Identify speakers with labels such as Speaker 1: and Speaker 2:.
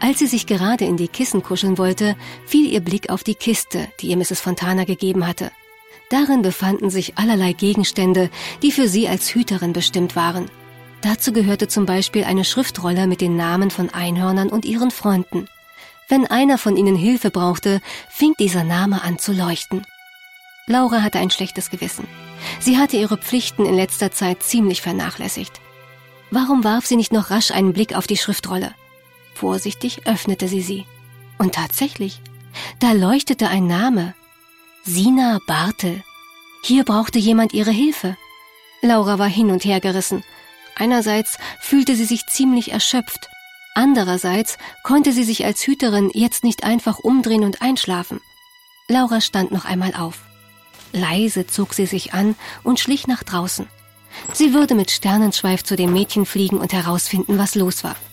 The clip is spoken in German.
Speaker 1: Als sie sich gerade in die Kissen kuscheln wollte, fiel ihr Blick auf die Kiste, die ihr Mrs. Fontana gegeben hatte. Darin befanden sich allerlei Gegenstände, die für sie als Hüterin bestimmt waren. Dazu gehörte zum Beispiel eine Schriftrolle mit den Namen von Einhörnern und ihren Freunden. Wenn einer von ihnen Hilfe brauchte, fing dieser Name an zu leuchten. Laura hatte ein schlechtes Gewissen. Sie hatte ihre Pflichten in letzter Zeit ziemlich vernachlässigt. Warum warf sie nicht noch rasch einen Blick auf die Schriftrolle? Vorsichtig öffnete sie. Und tatsächlich, da leuchtete ein Name. Sina Bartel. Hier brauchte jemand ihre Hilfe. Laura war hin und her gerissen. Einerseits fühlte sie sich ziemlich erschöpft. Andererseits konnte sie sich als Hüterin jetzt nicht einfach umdrehen und einschlafen. Laura stand noch einmal auf. Leise zog sie sich an und schlich nach draußen. Sie würde mit Sternenschweif zu dem Mädchen fliegen und herausfinden, was los war.